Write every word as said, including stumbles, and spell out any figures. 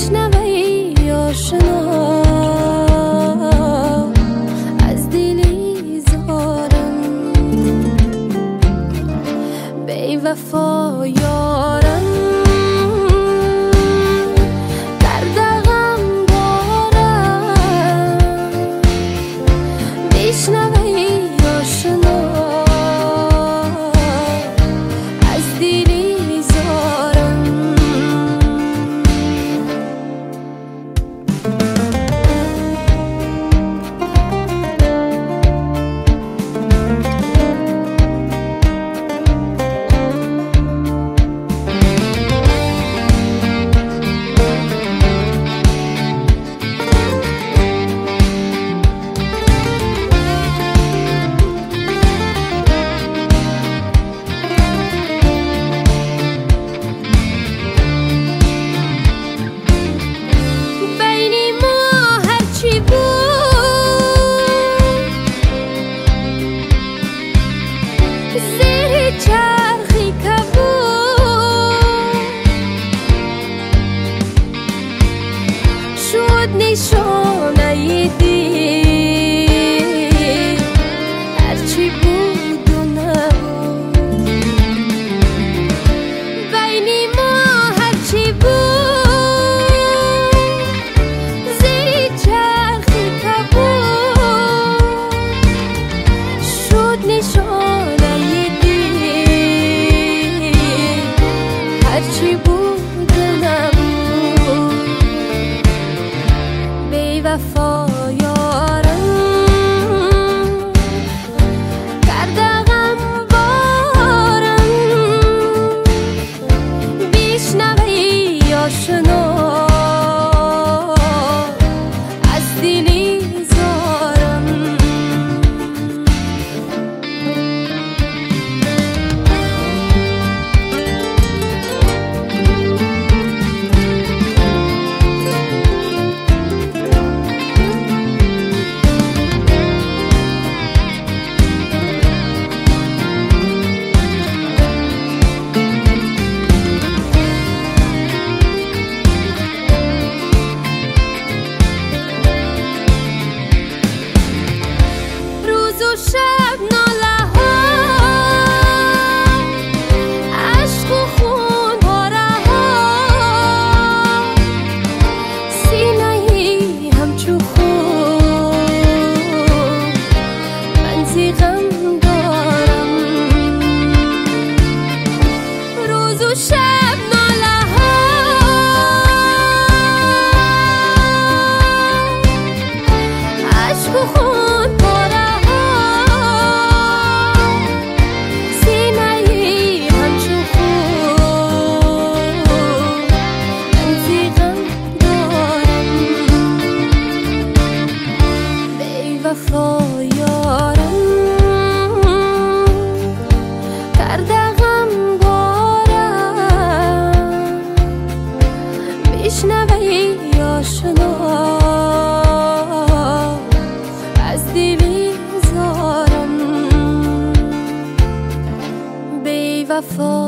بشنوی آشنا از دلی زارم بی وفا یارم درد غم دارم بشنوی آشنا از دلی زارم چرخی کبود شد نشانه دید هرچی بود و نبود بین ما هرچی بود زیر چرخی کبود شد نشانه هرچی بود نبود بی وفا یارم کرده غم بارم بشنوی آشنا از دلی زارم شب ناله ها عشق و خون پاره ها سینه ای همچو خون من زی غم دارم روز و شب ناله ها عشق و خون وفا یارم کرده غم بارم بشنوی آشنا از دلی زارم بی وفا